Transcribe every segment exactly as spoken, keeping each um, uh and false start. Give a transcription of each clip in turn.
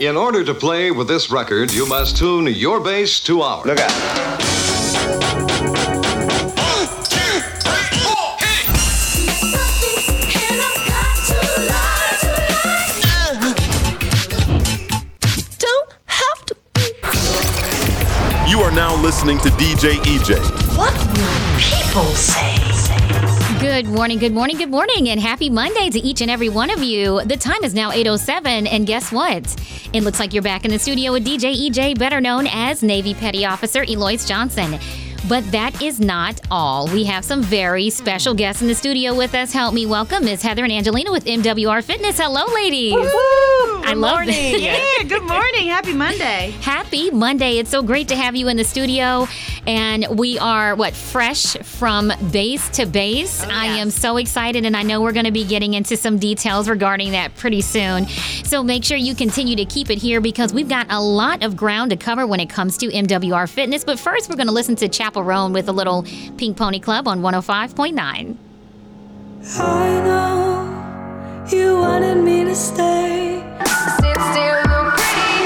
In order to play with this record, you must tune your bass to ours. Look out. You are now listening to D J E J. What will people say? Good morning, good morning, good morning, and happy Monday to each and every one of you. The time is now eight oh seven, and guess what? It looks like you're back in the studio with D J E J, better known as Navy Petty Officer Eloise Johnson. But that is not all. We have some very special guests in the studio with us. Help me welcome Miss Heather and Angelina with M W R Fitness. Hello, ladies. Woo-hoo! I Good love morning. that. Yeah, good morning. Happy Monday. Happy Monday. It's so great to have you in the studio. And we are, what, fresh from base to base. Oh, I yes. am so excited, and I know we're going to be getting into some details regarding that pretty soon. So make sure you continue to keep it here because we've got a lot of ground to cover when it comes to M W R Fitness. But first, we're going to listen to Chappell Roan with a little Pink Pony Club on one oh five point nine. I know you wanted me to stay. Sit still, look pretty.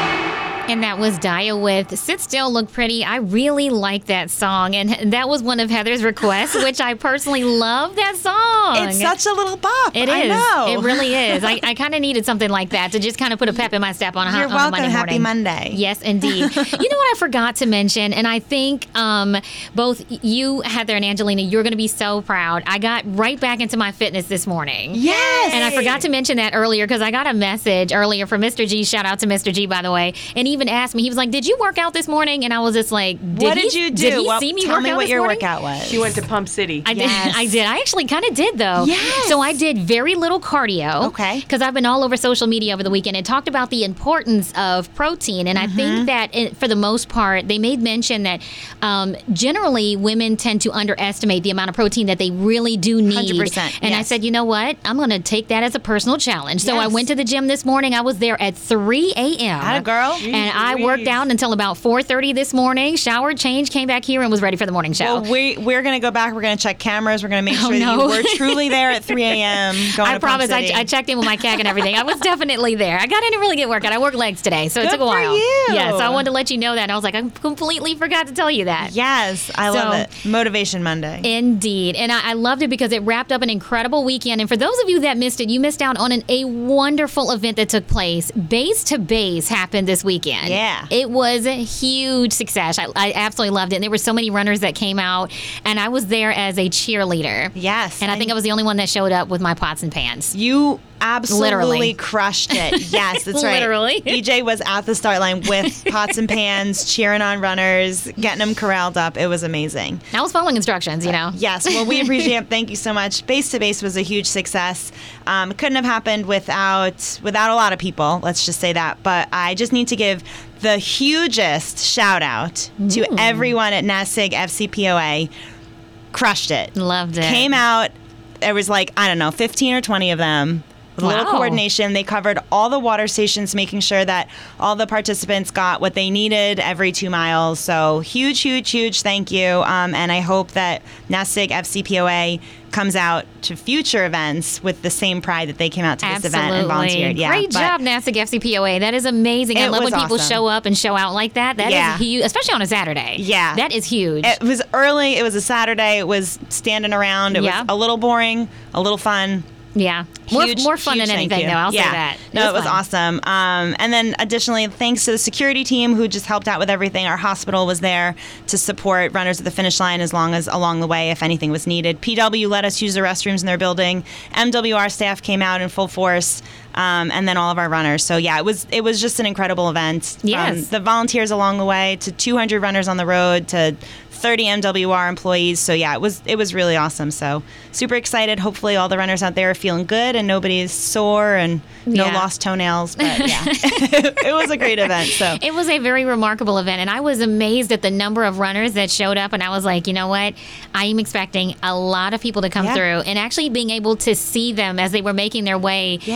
And that was Dia with Sit Still, Look Pretty. I really like that song. And that was one of Heather's requests, which I personally love that song. It's such a little bop. It I is. know. It really is. I, I kind of needed something like that to just kind of put a pep in my step on a, You're on a welcome. Monday Happy morning. Monday. Yes, indeed. You know what I forgot to mention? And I think um, both you, Heather, and Angelina, you're going to be so proud. I got right back into my fitness this morning. Yes. And I forgot to mention that earlier because I got a message earlier from Mister G. Shout out to Mister G, by the way. And he even asked me, he was like, did you work out this morning? And I was just like, did What he, did you do? Did he Well, see me tell work me out what this your morning? workout was. She went to Pump City. I Yes. did. I did. I actually kind of did, though. Yes. So I did very little cardio. Okay. Because I've been all over social media over the weekend and talked about the importance of protein. And Mm-hmm. I think that it, for the most part, they made mention that um, generally women tend to underestimate the amount of protein that they really do need. one hundred percent, And I yes. said, you know what? I'm going to take that as a personal challenge. So I Yes. went to the gym this morning. I was there at three a.m. Atta girl. And I worked out until about four thirty this morning, showered, changed, came back here, and was ready for the morning show. Well, we, we're going to go back. We're going to check cameras. We're going to make Oh, sure no. that you were truly there at three a.m. going I to Pump promise. I, City. I checked in with my C A G and everything. I was definitely there. I got in a really good workout. I worked legs today, so it Good took a for while. you. Yeah, so I wanted to let you know that. And I was like, I completely forgot to tell you that. Yes, I So- love it. Motivation Monday. Indeed. And I, I loved it because it wrapped up an incredible weekend. And for those of you that missed it, you missed out on an, a wonderful event that took place. Base to Base happened this weekend. Yeah. It was a huge success. I, I absolutely loved it. And there were so many runners that came out, and I was there as a cheerleader. Yes. And I think I was the only one that showed up with my pots and pans. You absolutely Literally. crushed it. Yes, that's right. Literally. E J was at the start line with pots and pans, cheering on runners, getting them corralled up. It was amazing. I was following instructions, you know. Yes, well, we appreciate it. Thank you so much. Base to Base was a huge success. Um, it couldn't have happened without without a lot of people. Let's just say that. But I just need to give the hugest shout out to everyone at NASIG F C P O A. Crushed it. Loved it. Came out. There was like, I don't know, fifteen or twenty of them. With a little Wow. coordination. They covered all the water stations, making sure that all the participants got what they needed every two miles. So huge, huge, huge thank you. Um, and I hope that NASIG F C P O A comes out to future events with the same pride that they came out to this Absolutely. event and volunteered. Yeah, Great but job, NASIG F C P O A. That is amazing. I It love when was people awesome. show up and show out like that. That is Yeah. huge, especially on a Saturday. Yeah. That is huge. It was early. It was a Saturday. It was standing around. It Yeah. was a little boring, a little fun. yeah. More, Huge, more fun huge than thank anything, you. though. I'll yeah. say that. No, it was fun. awesome. Um, and then additionally, thanks to the security team who just helped out with everything. Our hospital was there to support runners at the finish line as long as along the way if anything was needed. P W let us use the restrooms in their building. M W R staff came out in full force. Um, and then all of our runners. So yeah, it was it was just an incredible event. Yes. From the volunteers along the way to two hundred runners on the road to thirty M W R employees. So yeah, it was it was really awesome. So super excited. Hopefully all the runners out there are feeling good and nobody's sore and no Yeah. lost toenails. But yeah, it was a great event. So It was a very remarkable event, and I was amazed at the number of runners that showed up, and I was like, you know what? I am expecting a lot of people to come Yeah. through, and actually being able to see them as they were making their way. Yeah. And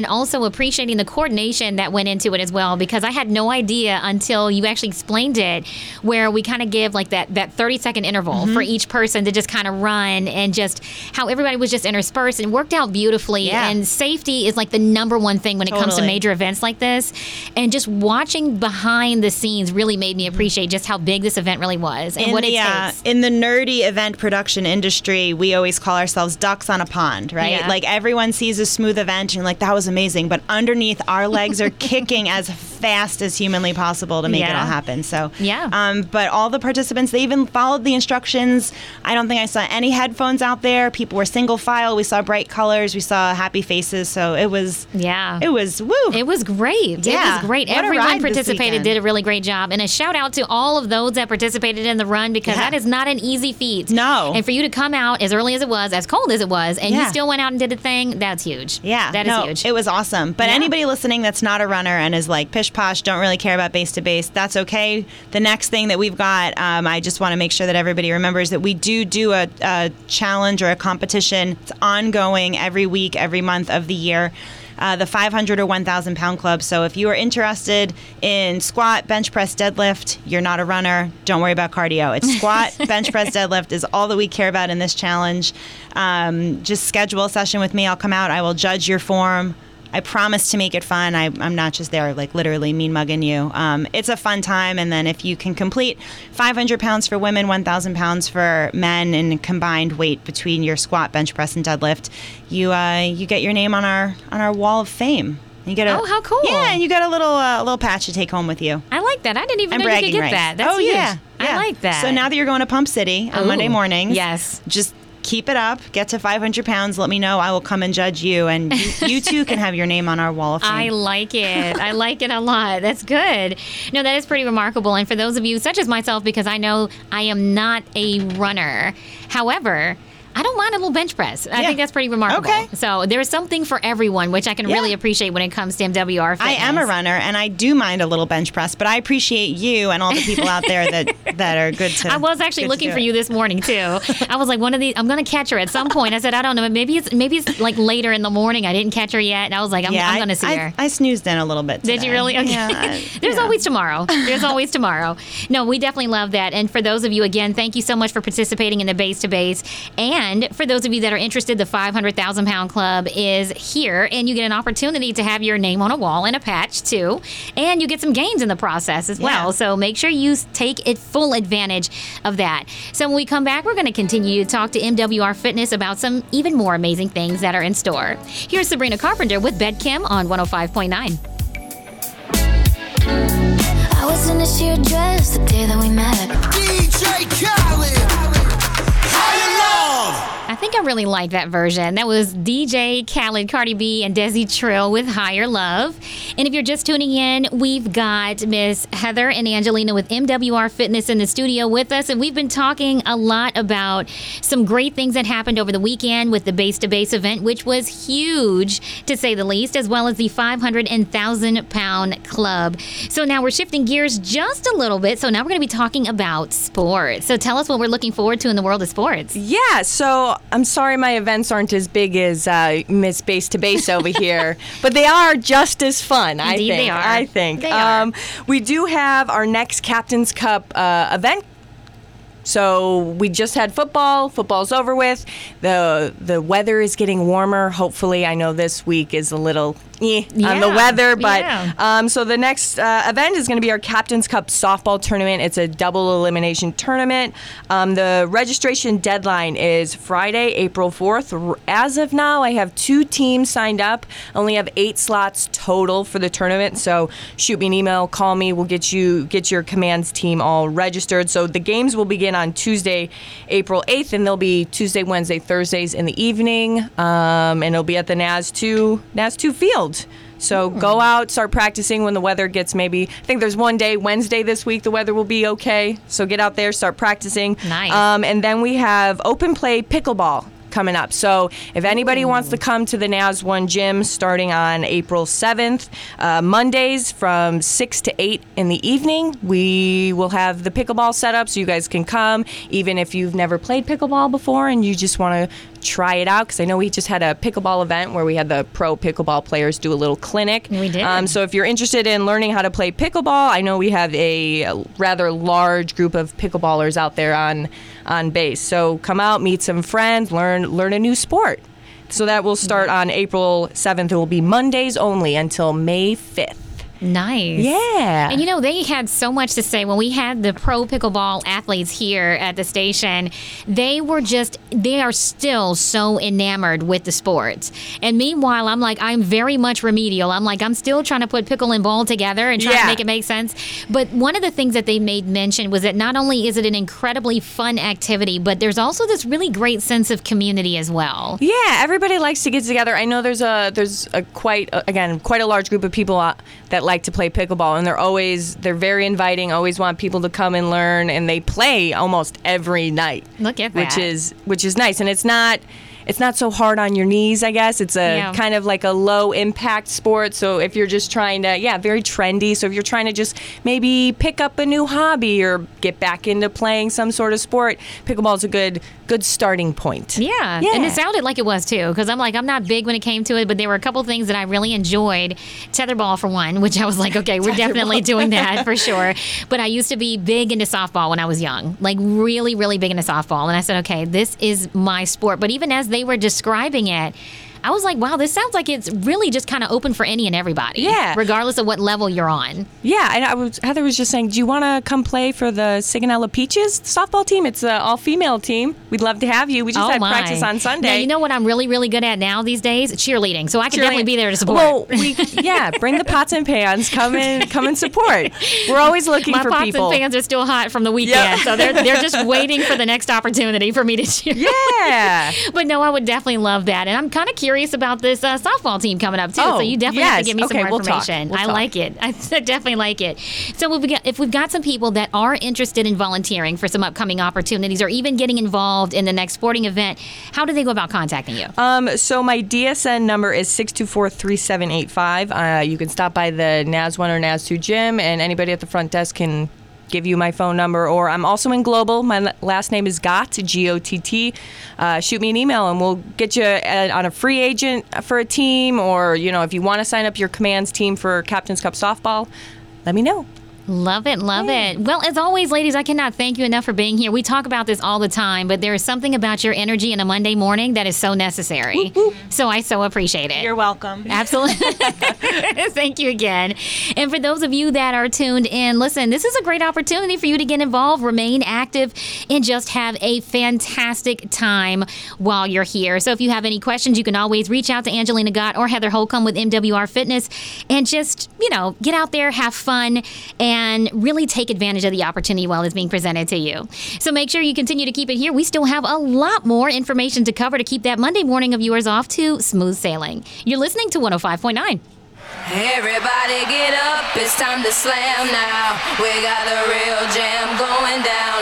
and also appreciating the coordination that went into it as well, because I had no idea until you actually explained it, where we kind of give like that, that thirty second interval Mm-hmm. for each person to just kind of run, and just how everybody was just interspersed and worked out beautifully. Yeah. And safety is like the number one thing when it comes to Totally. major events like this. And just watching behind the scenes really made me appreciate just how big this event really was and in what the, it uh, takes. in the nerdy event production industry, we always call ourselves ducks on a pond, right? Yeah. Like everyone sees a smooth event and you're like, that was amazing. But underneath, our legs are kicking as fast as humanly possible to make it Yeah. all happen. So, Yeah. Um, but all the participants, they even followed the instructions. I don't think I saw any headphones out there. People were single file. We saw bright colors. We saw happy faces. So it was, Yeah. it was, woo. It was great. Yeah. It was great. What a Everyone ride this participated, weekend. did a really great job. And a shout out to all of those that participated in the run, because Yeah. that is not an easy feat. No. And for you to come out as early as it was, as cold as it was, and you Yeah. still went out and did a thing, that's huge. Yeah, That is no, huge. It was awesome. But Yeah. anybody listening that's not a runner and is like pish posh, don't really care about base to base, that's okay. The next thing that we've got, um, I just want to make sure that everybody remembers that we do do a, a challenge or a competition. It's ongoing every week, every month of the year. Uh, the five hundred or one thousand pound club. So if you are interested in squat, bench press, deadlift, you're not a runner, don't worry about cardio. It's squat, bench press, deadlift is all that we care about in this challenge. Um, just schedule a session with me. I'll come out. I will judge your form. I promise to make it fun. I, I'm not just there like literally mean mugging you. Um, it's a fun time. And then if you can complete five hundred pounds for women, one thousand pounds for men, and combined weight between your squat, bench press, and deadlift, you uh, you get your name on our on our wall of fame. You get a, Oh, how cool. Yeah, and you got a little uh, little patch to take home with you. I like that. I didn't even I'm know you could bragging get rights. that. That's oh huge. yeah, yeah, I like that. So now that you're going to Pump City on Monday Ooh, mornings, yes. just keep it up. Get to five hundred pounds. Let me know. I will come and judge you, and you, you too can have your name on our wall of fame. I like it. I like it a lot. That's good. No, that is pretty remarkable. And for those of you, such as myself, because I know I am not a runner. However, I don't mind a little bench press. I Yeah. think that's pretty remarkable. Okay. So there's something for everyone, which I can Yeah. really appreciate when it comes to M W R I fitness. am a runner, and I do mind a little bench press, but I appreciate you and all the people out there that, that are good to. I was actually good to looking do for it. you this morning too. I was like, one of these, I'm gonna catch her at some point. I said, I don't know, maybe it's maybe it's like later in the morning. I didn't catch her yet, and I was like, I'm, Yeah, I'm I- gonna see I, her. I snoozed in a little bit. Did today. you really? Okay. Yeah, I- There's yeah. always tomorrow. There's always tomorrow. No, we definitely love that. And for those of you, again, thank you so much for participating in the Base to Base. And for those of you that are interested, the five hundred thousand pound club is here, and you get an opportunity to have your name on a wall and a patch too. And you get some gains in the process as well. Yeah. So make sure you take it full advantage of that. So when we come back, we're going to continue to talk to M W R Fitness about some even more amazing things that are in store. Here's Sabrina Carpenter with Bed Kim on one oh five point nine. I was in a sheer dress the day that we met. D J Khaled, Higher Love. I think I really like that version. That was D J Khaled, Cardi B, and Desi Trill with Higher Love. And if you're just tuning in, we've got Miss Heather and Angelina with M W R Fitness in the studio with us. And we've been talking a lot about some great things that happened over the weekend with the Base to Base event, which was huge, to say the least, as well as the five hundred thousand pound club. So now we're shifting gears just a little bit. So now we're going to be talking about sports. So tell us what we're looking forward to in the world of sports. Yeah, so I'm sorry my events aren't as big as uh, Miss Base to Base over here, but they are just as fun, I Indeed think. they are. I think. They are. Um, we do have our next Captain's Cup uh, event. So we just had football. Football's over with. The the weather is getting warmer. Hopefully, I know this week is a little eh, on the Yeah, weather, but yeah. um, so the next uh, event is going to be our Captain's Cup softball tournament. It's a double elimination tournament. Um, the registration deadline is Friday, April fourth. R- As of now, I have two teams signed up. I only have eight slots total for the tournament. So shoot me an email, call me. We'll get you get your commands team all registered. So the games will begin on Tuesday, April eighth, and they'll be Tuesday, Wednesday, Thursdays in the evening, um, and it'll be at the N A S two N A S two field. So go out, start practicing when the weather gets maybe, I think there's one day, Wednesday this week, the weather will be okay. So get out there, start practicing. Nice. Um, and then we have open play pickleball coming up. So if anybody Ooh. wants to come to the N A S one gym starting on April seventh, uh, Mondays from six to eight in the evening, we will have the pickleball set up so you guys can come, even if you've never played pickleball before and you just want to try it out, because I know we just had a pickleball event where we had the pro pickleball players do a little clinic. We did. Um, so if you're interested in learning how to play pickleball, I know we have a rather large group of pickleballers out there on on base. So come out, meet some friends, learn learn a new sport. So that will start on April seventh. It will be Mondays only until May fifth. Nice. Yeah. And you know, they had so much to say when we had the pro pickleball athletes here at the station. They were just, they are still so enamored with the sport. And meanwhile, I'm like, I'm very much remedial. I'm like, I'm still trying to put pickle and ball together and trying Yeah. to make it make sense. But one of the things that they made mention was that not only is it an incredibly fun activity, but there's also this really great sense of community as well. Yeah, everybody likes to get together. I know there's a there's a quite uh, again quite a large group of people uh, that like to play pickleball, and they're always they're very inviting. Always want people to come and learn, and they play almost every night. Look at that. Which is which is nice, and it's not. It's not so hard on your knees, I guess. It's a Yeah. kind of like a low impact sport. So if you're just trying to, yeah, very trendy. So if you're trying to just maybe pick up a new hobby or get back into playing some sort of sport, pickleball is a good good starting point. Yeah. Yeah. And it sounded like it was too, because I'm like, I'm not big when it came to it, but there were a couple things that I really enjoyed. Tetherball, for one, which I was like, okay, we're definitely doing that for sure. But I used to be big into softball when I was young, like really, really big into softball. And I said, okay, this is my sport. But even as they were describing it, I was like, wow, this sounds like it's really just kind of open for any and everybody. Yeah. Regardless of what level you're on. Yeah, and I was, Heather was just saying, do you want to come play for the Sigonella Peaches softball team? It's an all-female team. We'd love to have you. We just Oh, had my. practice on Sunday. Now, you know what I'm really, really good at now these days? Cheerleading. So I can definitely be there to support. Well, we, yeah, bring the pots and pans. Come and come and support. We're always looking My for pots people. and pans are still hot from the weekend, Yep. so they're they're just waiting for the next opportunity for me to cheer. Yeah. But no, I would definitely love that, and I'm kind of curious about this uh, softball team coming up too. Oh, so you definitely have to yes. give me Okay, some more we'll talk. information. We'll I talk. like it. I definitely like it. So if we got if we've got some people that are interested in volunteering for some upcoming opportunities, or even getting involved in the next sporting event, how do they go about contacting you? Um, so my D S N number is six two four, three seven eight five. Uh, you can stop by the N A S one or N A S two gym, and anybody at the front desk can give you my phone number. Or I'm also in Global. My la- last name is Gott, G O T T. Uh, shoot me an email, and we'll get you a, on a free agent for a team, or, you know, if you want to sign up your Commands team for Captain's Cup softball, let me know. Love it, love it. Well, as always, ladies, I cannot thank you enough for being here. We talk about this all the time, but there is something about your energy in a Monday morning that is so necessary. So I so appreciate it. You're welcome. Absolutely. Thank you again. And for those of you that are tuned in, listen, this is a great opportunity for you to get involved, remain active, and just have a fantastic time while you're here. So if you have any questions, you can always reach out to Angelina Gott or Heather Holcomb with M W R Fitness, and just, you know, get out there, have fun, and and really take advantage of the opportunity while it's being presented to you. So make sure you continue to keep it here. We still have a lot more information to cover to keep that Monday morning of yours off to smooth sailing. You're listening to one oh five point nine. Everybody get up, it's time to slam now. We got the real jam.